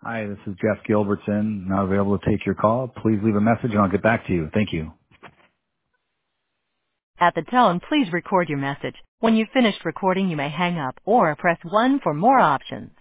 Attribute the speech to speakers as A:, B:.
A: Hi, this is Jeff Gilbertson. Not available to take your call. Please leave a message and I'll get back to you. Thank you.
B: At the tone, please record your message. When you've finished recording, you may hang up or press 1 for more options.